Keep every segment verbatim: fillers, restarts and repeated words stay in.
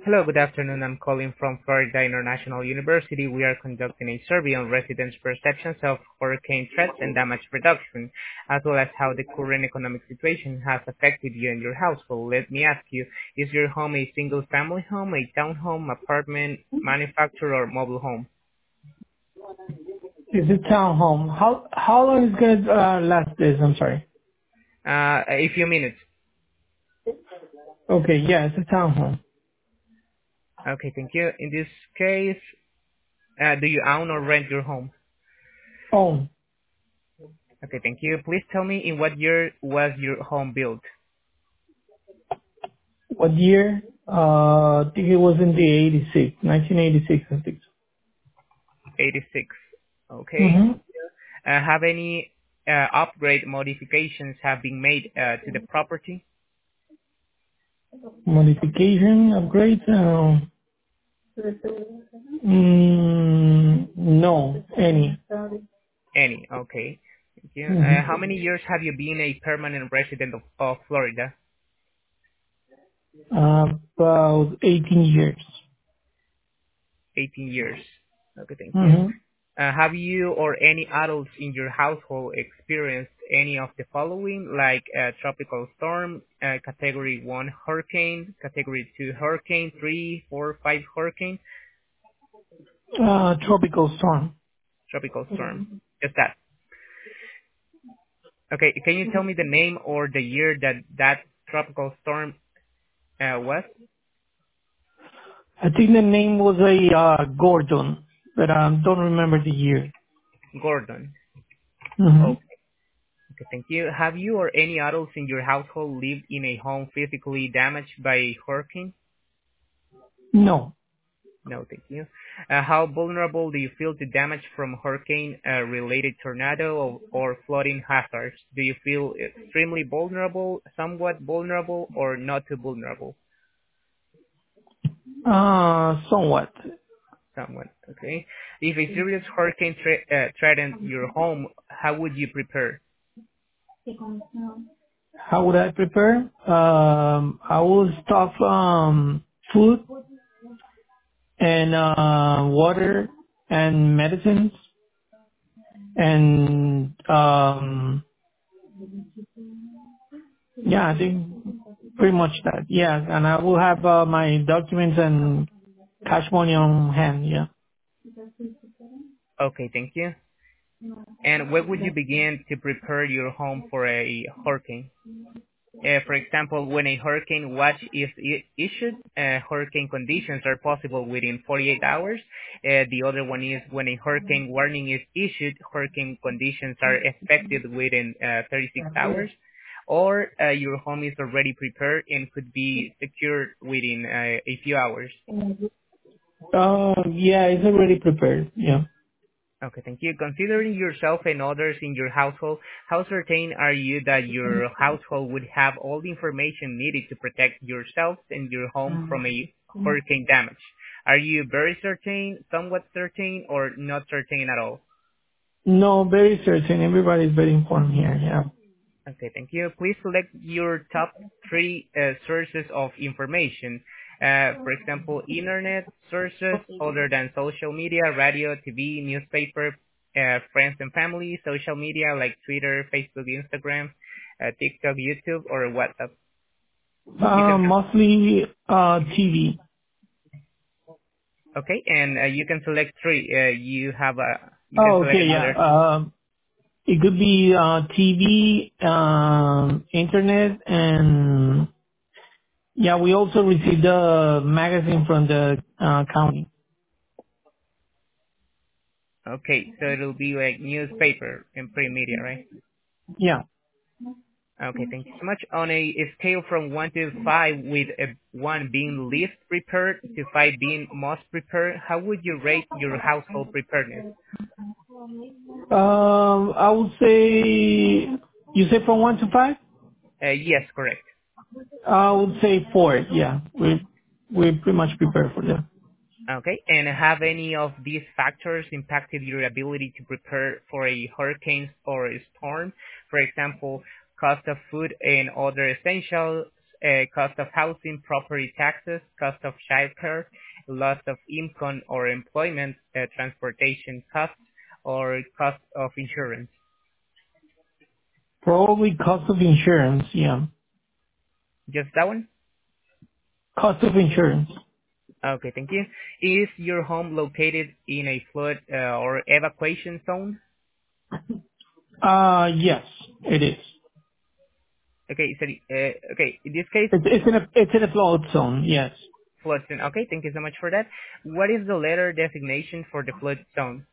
Hello, good afternoon. I'm calling from Florida International University. We are conducting a survey on residents' perceptions of hurricane threats and damage reduction, as well as how the current economic situation has affected you and your household. Let me ask you, is your home a single-family home, a townhome, apartment, manufactured, or mobile home? It's a townhome. How how long is gonna uh, last this? I'm sorry. Uh, a few minutes. Okay, yeah, it's a townhome. Okay, thank you. In this case, uh, do you own or rent your home? Oh, Okay, thank you. Please tell me in what year was your home built? what year? Uh, I think it was in the eighty-six, nineteen eighty-six, I think. eighty-six. Okay. Mm-hmm. Uh, have any uh, upgrade modifications have been made uh, to the property? Modification, upgrade? Uh, mm, no, any. Any. Okay. Thank you. Uh, how Mm-hmm. many years have you been a permanent resident of, of Florida? Uh, about eighteen years. eighteen years. Okay, thank you. Mm-hmm. Uh, have you or any adults in your household experienced any of the following, like a tropical storm, uh, category one hurricane, category two hurricane, three, four, five hurricane, Uh, tropical storm. tropical storm? Just that. Okay, can you tell me the name or the year that that tropical storm uh, was? I think the name was a uh, Gordon, but I um, don't remember the year. Gordon. Mm-hmm. Oh, okay, thank you. Have you or any adults in your household lived in a home physically damaged by a hurricane? No. No, thank you. Uh, how vulnerable do you feel to damage from hurricane-related tornado or, or flooding hazards? Do you feel extremely vulnerable, somewhat vulnerable, or not too vulnerable? Uh, somewhat. Somewhat, okay. If a serious hurricane thre- uh, threatened your home, how would you prepare? How would I prepare? Um, I will stuff um, food and uh, water and medicines and um, yeah, I think pretty much that. Yeah, and I will have uh, my documents and cash money on hand. Yeah. Okay, thank you. And where would you begin to prepare your home for a hurricane? Uh, for example, when a hurricane watch is I- issued, uh, hurricane conditions are possible within forty-eight hours. Uh, the other one is when a hurricane warning is issued, hurricane conditions are expected within uh, thirty-six hours. Or uh, your home is already prepared and could be secured within uh, a few hours. Uh, yeah, it's already prepared. Yeah. Okay, thank you. Considering yourself and others in your household, how certain are you that your household would have all the information needed to protect yourself and your home from a hurricane damage? Are you very certain, somewhat certain, or not certain at all? No, very certain. Everybody's very informed here. Yeah. Okay, thank you. Please select your top three uh, sources of information. Uh, for example, internet sources other than social media, radio, T V, newspaper, uh, friends and family, social media like Twitter, Facebook, Instagram, uh, TikTok, YouTube, or WhatsApp. You Uh, can, mostly uh, T V. okay, and uh, you can select three. Uh, you have a, you can Oh, select okay, yeah. another. Um, it could be uh, T V, um, internet, and yeah, we also received a magazine from the uh, county. Okay, so it'll be like newspaper and print media, right? Yeah. Okay, thank you so much. On a scale from one to five, with a one being least prepared to five being most prepared, how would you rate your household preparedness? Um, I would say, you say from one to five? Uh, yes, correct. I would say four. Yeah, we we pretty much prepared for that. Okay, and have any of these factors impacted your ability to prepare for a hurricane or a storm? For example, cost of food and other essentials, uh, cost of housing, property taxes, cost of childcare, loss of income or employment, uh, transportation costs, or cost of insurance? Probably cost of insurance. Yeah. Just that one? Cost of insurance. Okay, thank you. Is your home located in a flood uh, or evacuation zone? Uh, yes, it is. Okay, so uh, okay, in this case, It's, it's in a it's in a flood zone. Yes. flood zone. Okay, thank you so much for that. What is the letter designation for the flood zone?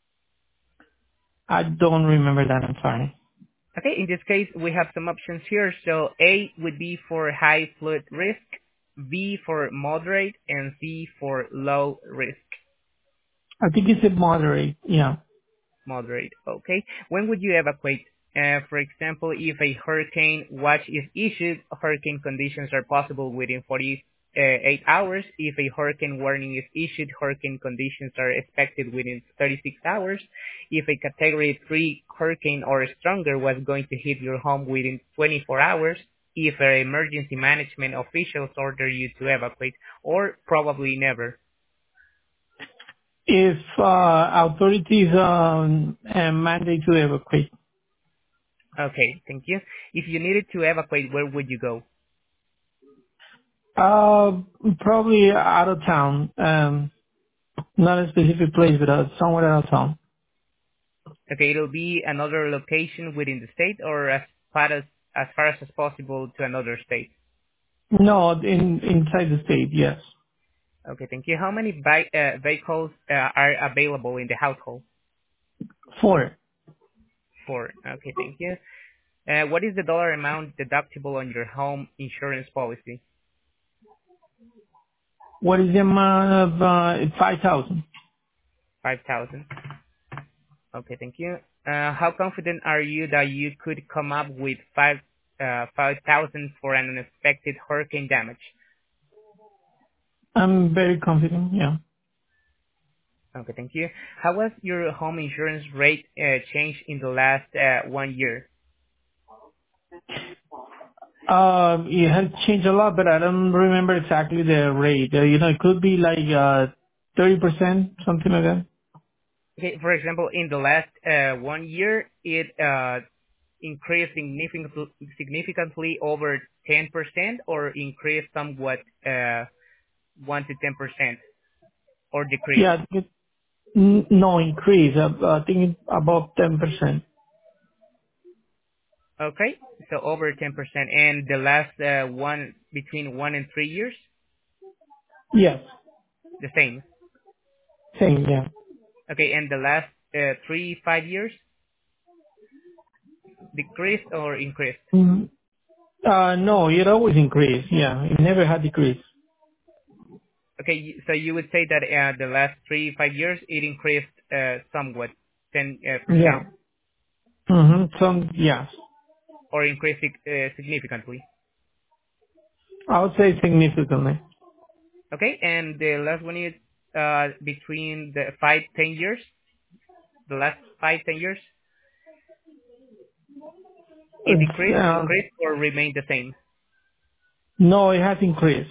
I don't remember that. I'm sorry. Okay, in this case, we have some options here. So A would be for high flood risk, B for moderate, and C for low risk. I think it's a moderate. Yeah. Moderate. Okay. When would you evacuate? Uh, for example, if a hurricane watch is issued, hurricane conditions are possible within forty-eight hours. If a hurricane warning is issued, hurricane conditions are expected within thirty-six hours. If a category three hurricane or stronger was going to hit your home within twenty-four hours, if an emergency management officials order you to evacuate, or probably never. If uh, authorities um, uh, mandate to evacuate, Okay, thank you. If you needed to evacuate, where would you go? uh, probably out of town. Um, not a specific place, but uh, somewhere out of town. Okay, it'll be another location within the state or as far as as far as possible to another state. No, in inside the state. Yes. Okay, thank you. How many bi- uh, vehicles uh, are available in the household? Four. Four. Okay, thank you. Uh, what is the dollar amount deductible on your home insurance policy? What is the amount of uh, five thousand? Five thousand. Okay, thank you. Uh, how confident are you that you could come up with five uh, five thousand for an unexpected hurricane damage? I'm very confident. Yeah. Okay, thank you. How was your home insurance rate uh, changed in the last uh, one year? Um, it has changed a lot, but I don't remember exactly the rate. Uh, you know, it could be like uh, thirty percent, something like that. Okay, for example, in the last uh, one year, it uh, increased significantly, significantly over ten percent, or increased somewhat uh, one to ten percent, or decreased. Yeah, it, n- no increase. Uh, I think it's above ten percent. Okay, so over ten percent, and the last uh, one between one and three years, Yes, the same. same. Yeah. Okay, and the last uh, three five years, decreased or increased. Mm, uh, no, it always increase. Yeah, it never had decrease. Okay, y- so you would say that uh, the last three, five years, it increased uh, somewhat, ten uh, Yeah. percent, Mm-hmm. Some, yes. or increased sig- uh, significantly. I would say significantly. Okay, and the last one is uh, between the five, ten years, the last five, ten years, it It's, decreased, uh, increased, or remained the same? no, it has increased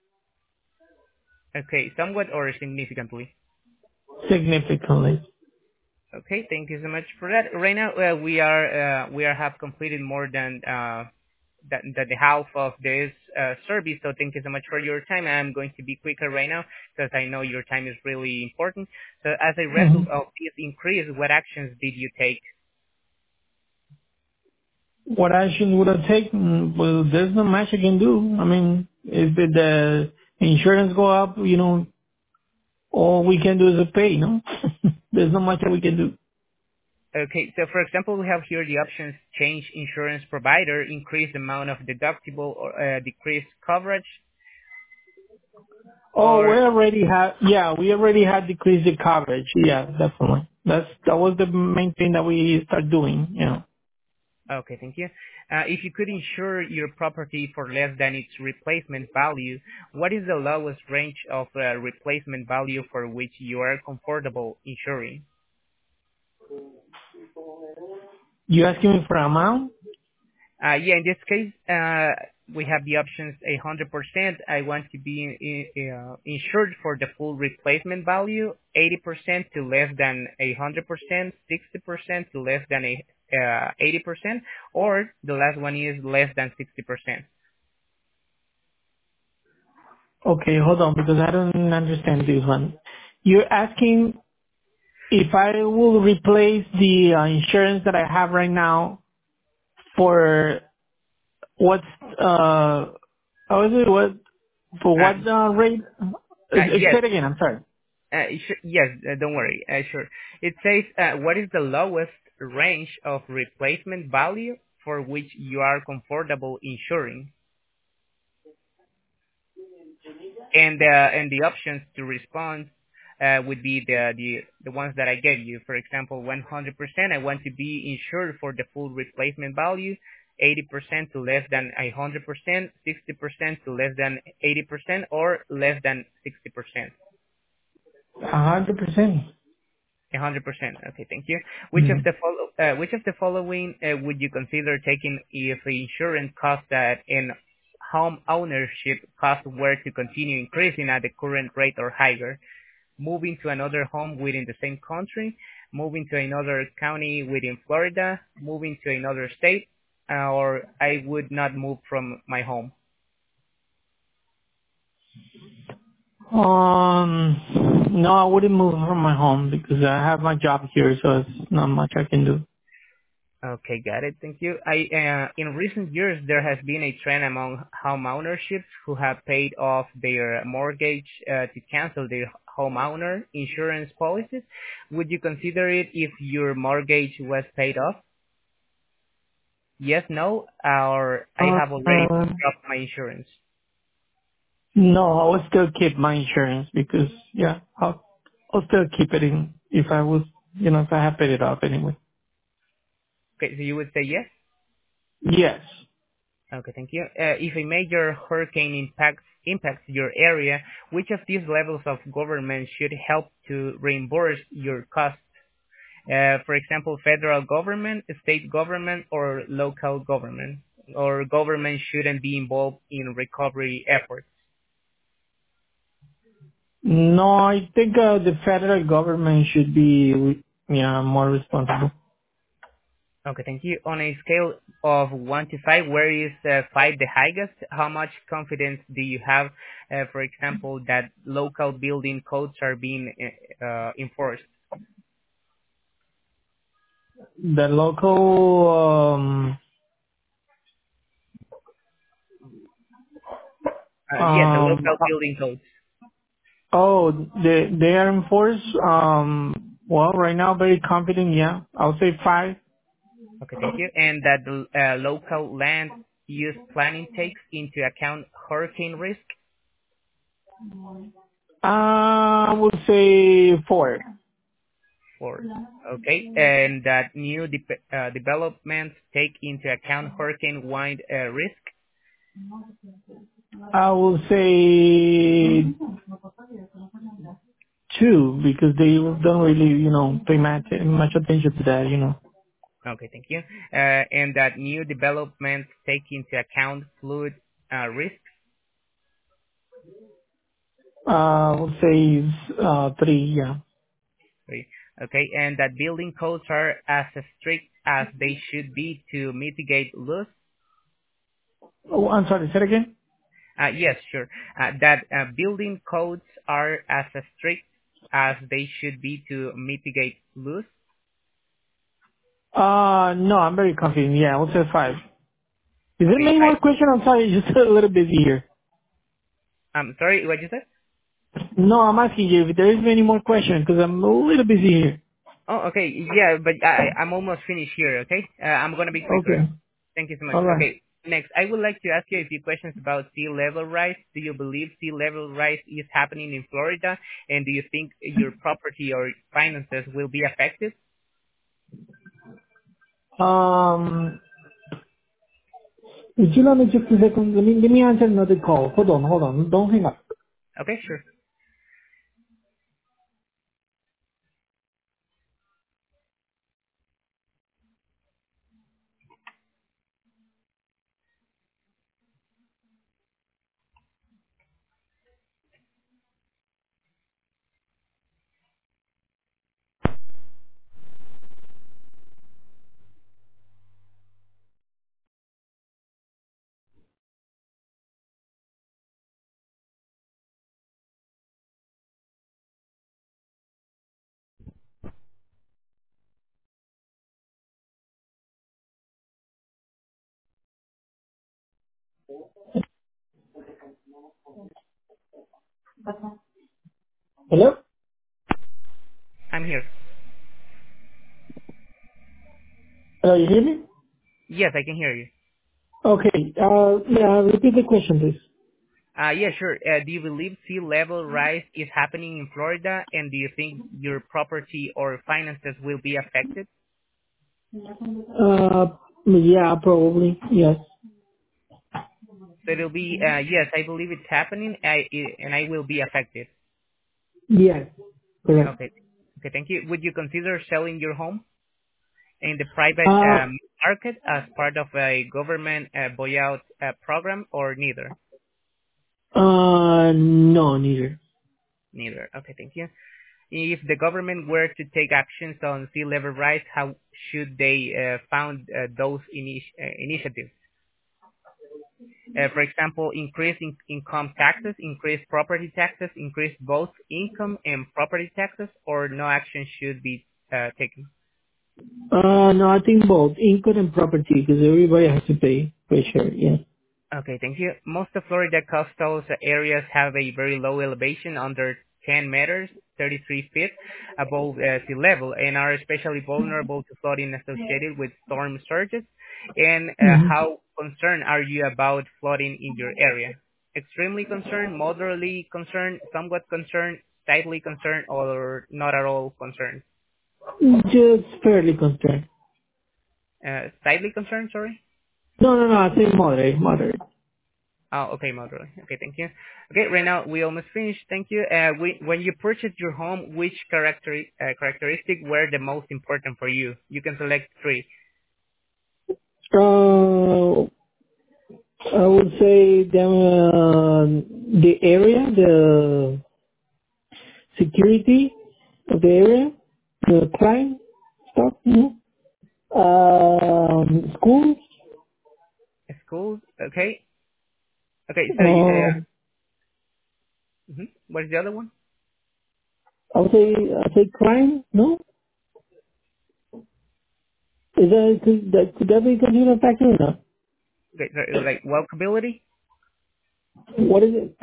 Okay, somewhat or significantly. significantly. Okay, thank you so much for that. Right now, uh, we are uh, we are have completed more than uh, that, that the half of this uh, service. So thank you so much for your time. I'm going to be quicker right now because I know your time is really important. So as a Mm-hmm. result of this increase, what actions did you take? What action would I take? Mm, Well, there's not much I can do. I mean, if the the insurance go up, you know, all we can do is pay, no? There's not much that we can do. Okay, so for example, we have here the options: change insurance provider, increase the amount of deductible, or uh, decrease coverage, Oh, we or already had, yeah, we already had decreased the coverage. Yeah, definitely. That's, that was the main thing that we start doing, you know. okay, thank you. Uh, if you could insure your property for less than its replacement value, what is the lowest range of uh, replacement value for which you are comfortable insuring? You asking me for amount? Uh, yeah, in this case, uh, we have the options one hundred percent. I want to be in, uh, insured for the full replacement value, eighty percent to less than one hundred percent, sixty percent to less than a, uh, eighty percent, or the last one is less than sixty percent. Okay, hold on, because I don't understand this one. You're asking if I will replace the uh, insurance that I have right now for what's, uh, how is it, what, for Uh, what uh, rate? Uh, uh, uh, yes, say it again, I'm sorry. uh, sh- yes, uh, don't worry, uh, sure. It says, uh, what is the lowest range of replacement value for which you are comfortable insuring? And uh, and the options to respond uh, would be the, the the ones that I gave you. For example, one hundred percent I want to be insured for the full replacement value, eighty percent to less than one hundred percent, sixty percent to less than eighty percent, or less than sixty percent. one hundred percent. one hundred percent. Okay, thank you. Which of Mm. the follow, uh, which of the following uh, would you consider taking if the insurance cost that in home ownership costs were to continue increasing at the current rate or higher? Moving to another home within the same country, moving to another county within Florida, moving to another state, uh, or I would not move from my home. Um, no, I wouldn't move from my home because I have my job here, so it's not much I can do. Okay, got it. Thank you. I, uh, in recent years, there has been a trend among homeownerships who have paid off their mortgage uh, to cancel their homeowner insurance policies. Would you consider it if your mortgage was paid off? Yes, no, or I have already Uh, dropped my insurance. no, I will still keep my insurance because, yeah, I'll, I'll still keep it in if I was, you know, if I have paid it off anyway. Okay, so you would say yes? Yes. Okay, thank you. Uh, If a major hurricane impacts impacts your area, which of these levels of government should help to reimburse your costs? Uh, For example, federal government, state government, or local government, or government shouldn't be involved in recovery efforts. No, I think uh, the federal government should be, yeah, more responsible. Okay, thank you. On a scale of one to five, where is uh, five the highest? How much confidence do you have, uh, for example, that local building codes are being uh, enforced? The local, um, Uh, yeah, the um, local building codes. oh, they they are enforced. Um, well, right now, very confident. Yeah, I'll say five. Okay, thank you. And that the uh, local land use planning takes into account hurricane risk. Uh, I would say four. For okay, and that new de- uh, developments take into account hurricane-wide uh, risk. I will say two because they don't really, you know, pay much much attention to that. You know, Okay, thank you. Uh, and that new developments take into account flood uh, risk. uh, I would say uh, three. Yeah. Right. Okay, and that building codes are as strict as they should be to mitigate loss. Oh, I'm sorry. Say it again. Uh, yes, sure. Uh, that uh, building codes are as strict as they should be to mitigate loss. Uh, no, I'm very confident. Yeah, I would say five. Is there Okay, many more I, questions? I'm sorry, just a little busy here. I'm sorry, what you said? No, I'm asking you if there is any more questions because I'm a little busy here. Oh, okay. Yeah, but I, I'm almost finished here, okay? Uh, I'm going to be quicker. Okay. Thank you so much. All right. Okay, next, I would like to ask you a few questions about sea level rise. Do you believe sea level rise is happening in Florida? And do you think your property or finances will be affected? Um, would you let me just a second? Let me, let me answer another call. Hold on, hold on. Don't hang up. Okay, sure. Hello? I'm here. Hello, you hear me? Yes, I can hear you. Okay. Uh, yeah, repeat the question, please. Uh, yeah, sure. Uh, do you believe sea level rise is happening in Florida, and do you think your property or finances will be affected? Uh, yeah, probably. Yes. So it'll be, uh, yes, I believe it's happening, I, and I will be affected. Yes. Correct. Okay. Okay, thank you. Would you consider selling your home in the private Uh, um, market as part of a government uh, buyout uh, program, or neither? uh, no, neither. Neither. Okay, thank you. If the government were to take actions on sea level rise, how should they uh, fund uh, those initi- uh, initiatives? Uh, for example, increase in income taxes, increase property taxes, increase both income and property taxes, or no action should be uh, taken? Uh, no, I think both income and property because everybody has to pay for sure. Yes. Okay, thank you. Most of Florida coastal areas have a very low elevation, under ten meters, thirty-three feet above uh, sea level, and are especially vulnerable to flooding associated with storm surges. And uh, Mm-hmm. how concerned are you about flooding in your area? Extremely concerned, moderately concerned, somewhat concerned, slightly concerned, or not at all concerned? Just fairly concerned. Uh, slightly concerned, sorry? No, no, no. I think moderate, moderate. Oh, okay, Motorola. Okay, thank you. Okay, right now we almost finished. Thank you. Uh, we, when you purchased your home, which character uh, characteristic were the most important for you? You can select three. Uh, I would say the uh, the area, the security of the area, the crime stuff, you know, um, schools. Schools. Okay. Okay. So, uh, Um, mhm. What is the other one? I would say I say crime. No, is that could that could that be considered a factor or not? Okay, so, like walkability. What is it?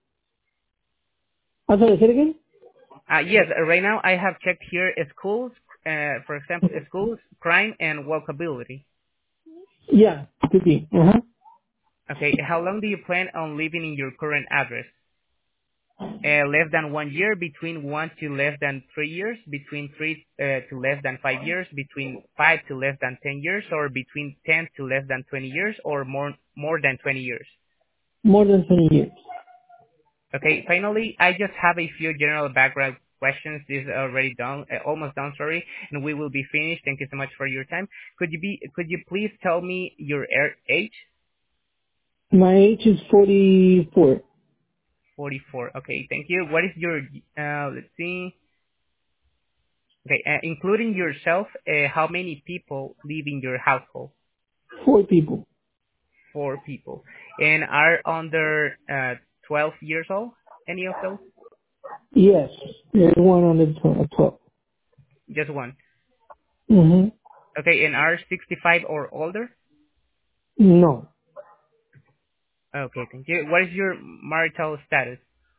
I'm sorry. Say it again. Uh, yes. Uh, right now I have checked here uh, schools. Uh, for example, uh, schools, crime, and walkability. Yeah, could be. Uh huh. Okay. How long do you plan on living in your current address? Uh, less than one year, between one to less than three years, between three uh, to less than five years, between five to less than ten years, or between ten to less than twenty years, or more more than twenty years. More than twenty years. Okay. Finally, I just have a few general background questions. This is already done, uh, almost done, sorry, and we will be finished. Thank you so much for your time. Could you be could you please tell me your er- age? My age is forty-four. forty-four. Okay. Thank you. What is your uh, let's see. Okay, uh, including yourself, uh, how many people live in your household? Four people. Four people. And are under uh, twelve years old? Any of those? Yes, there's one on the top. Just one. Mm-hmm. Okay, and are sixty-five or older? No. Okay, thank you. What is your marital status?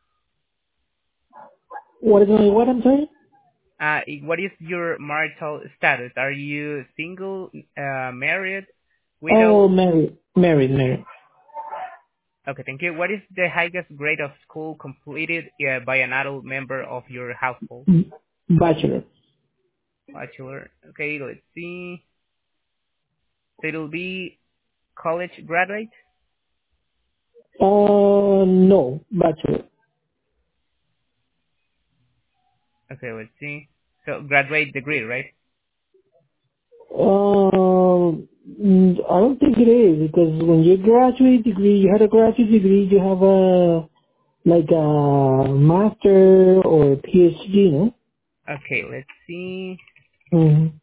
What is my what I'm saying? Uh, what is your marital status? Are you single, uh, married, Oh, widow? married, married, married. Okay, thank you. What is the highest grade of school completed uh, by an adult member of your household? Mm, Bachelor. Bachelor. Okay, let's see. So it'll be college graduate. Uh, no, bachelor. Okay, let's see. So graduate degree, right? Uh, mm, I don't think it is because when you graduate degree, you had a graduate degree, you have a like a master or PhD, no? Okay, let's see. Mm-hmm.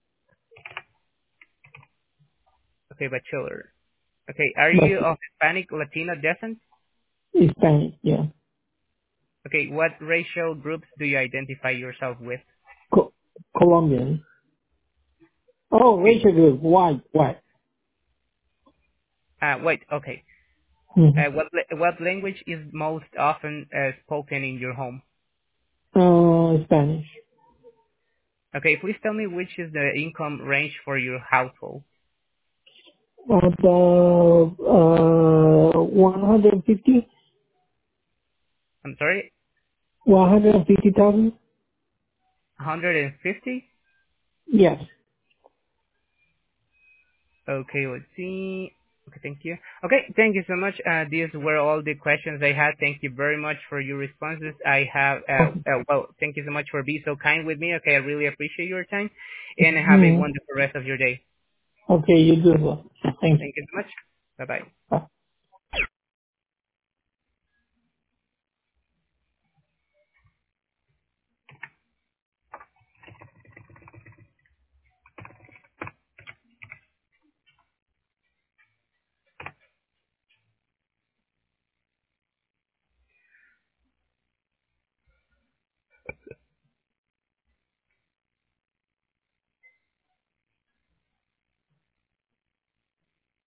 Okay, bachelor. Okay, are you But of Hispanic Latino descent? Hispanic, yeah. Okay, what racial groups do you identify yourself with? Co- Colombian. Oh, Okay. racial group, white, white. Uh, wait, okay. Mhm. Uh, what la- what language is most often uh, spoken in your home? Uh, Spanish. Okay, please tell me which is the income range for your household. About uh, one hundred fifty, I'm sorry, one hundred fifty thousand. one hundred fifty? Yes. Okay, let's see. Okay, thank you. Okay, thank you so much. Uh, these were all the questions I had. Thank you very much for your responses. I have, uh, Okay. uh, well, thank you so much for being so kind with me. Okay, I really appreciate your time, and have a Mhm. wonderful rest of your day. Okay, you do as well. Thank you. Thank you so much. Bye-bye. Bye.